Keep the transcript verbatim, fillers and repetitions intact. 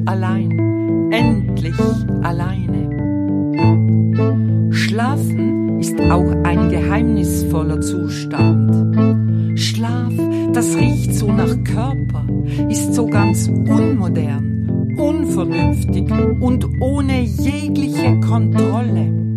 allein, endlich alleine. Schlafen ist auch ein geheimnisvoller Zustand. Schlaf, das riecht so nach Körper, ist so ganz unmodern, unvernünftig und ohne jegliche Kontrolle.